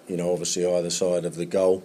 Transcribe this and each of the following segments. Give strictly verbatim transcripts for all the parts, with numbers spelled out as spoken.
you know, obviously either side of the goal.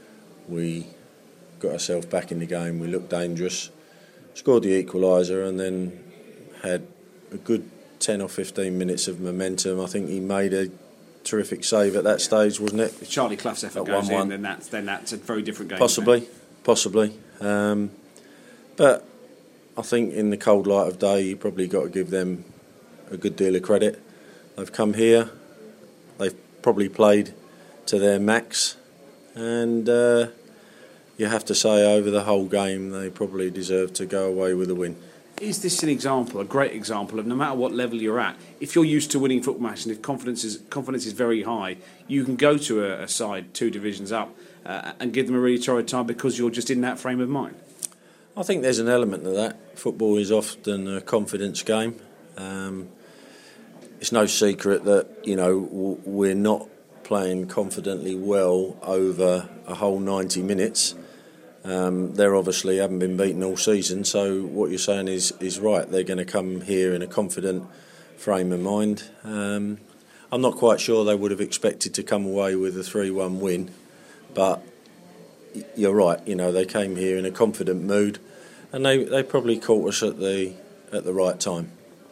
We got ourselves back in the game. We looked dangerous, scored the equaliser, and then had a good ten or fifteen minutes of momentum. I think he made a terrific save at that stage, wasn't it? If Charlie Clough's effort At goes one one. in, then that's then that's a very different game. Possibly, possibly. Um, but I think in the cold light of day, you probably got to give them a good deal of credit. They've come here, they've probably played to their max, and uh, you have to say over the whole game they probably deserve to go away with a win. Is this an example, a great example of no matter what level you're at, if you're used to winning football matches and if confidence is confidence is very high, you can go to a, a side two divisions up uh, and give them a really torrid time because you're just in that frame of mind? I think there's an element of that. Football is often a confidence game. Um, it's no secret that, you know, w- we're not playing confidently well over a whole ninety minutes. Um, they obviously haven't been beaten all season, so what you're saying is, is right. They're going to come here in a confident frame of mind. Um, I'm not quite sure they would have expected to come away with a three one win, but you're right. You know, they came here in a confident mood, and they, they probably caught us at the at the right time.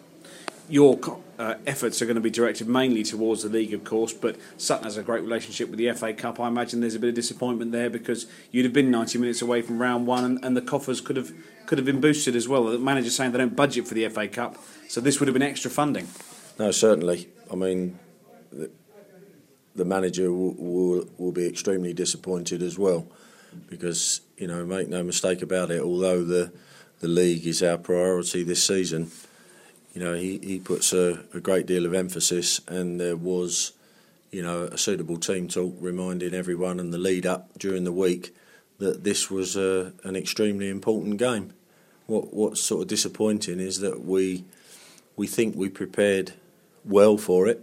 Your uh, efforts are going to be directed mainly towards the league, of course, but Sutton has a great relationship with the F A Cup. I imagine there's a bit of disappointment there because you'd have been ninety minutes away from round one, and, and the coffers could have could have been boosted as well. The manager's saying they don't budget for the F A Cup, so this would have been extra funding. No, certainly. I mean, the, the manager will, will will be extremely disappointed as well, because, you know, make no mistake about it, although the the league is our priority this season, you know, he, he puts a, a great deal of emphasis, and there was, you know, a suitable team talk reminding everyone in the lead up during the week that this was a, an extremely important game. What what's sort of disappointing is that we we think we prepared well for it.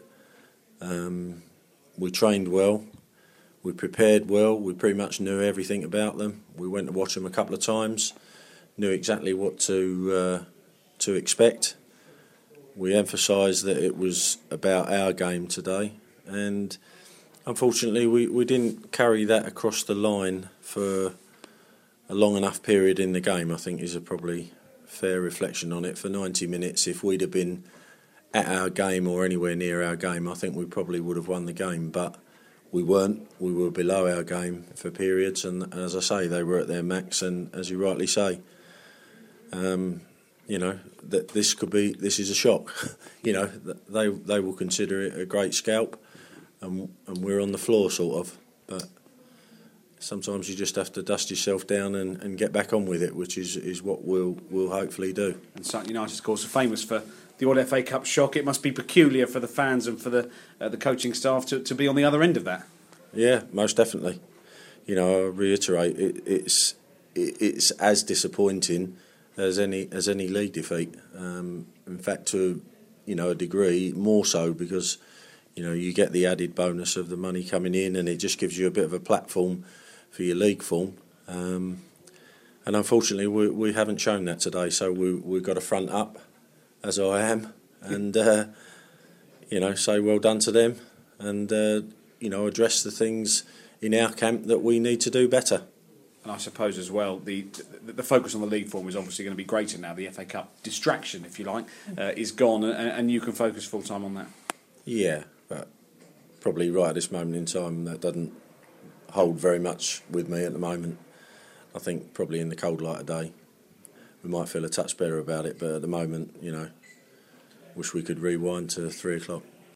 Um, we trained well. We prepared well. We pretty much knew everything about them. We went to watch them a couple of times, knew exactly what to uh, to expect. We emphasised that it was about our game today, and unfortunately we, we didn't carry that across the line for a long enough period in the game, I think is a probably fair reflection on it. For ninety minutes, if we'd have been at our game or anywhere near our game, I think we probably would have won the game, but we weren't. We were below our game for periods, and as I say, they were at their max, and as you rightly say, um, you know, that this could be, this is a shock. You know, they they will consider it a great scalp, and and we're on the floor sort of. But sometimes you just have to dust yourself down and, and get back on with it, which is, is what we'll we'll hopefully do. And Sutton United, of course, are famous for the odd F A Cup shock. It must be peculiar for the fans and for the uh, the coaching staff to, to be on the other end of that. Yeah, most definitely. You know, I reiterate, it, it's it, it's as disappointing as any as any league defeat. Um, in fact, to you know a degree, more so because you know you get the added bonus of the money coming in, and it just gives you a bit of a platform for your league form. Um, and unfortunately, we we haven't shown that today. So we we've got to front up, as I am, and uh, you know say well done to them, and uh, you know address the things in our camp that we need to do better. And I suppose as well, the, the the focus on the league form is obviously going to be greater now. The F A Cup distraction, if you like, uh, is gone, and, and you can focus full time on that. Yeah, but probably right at this moment in time, that doesn't hold very much with me at the moment. I think probably in the cold light of day, we might feel a touch better about it, but at the moment, you know, wish we could rewind to three o'clock.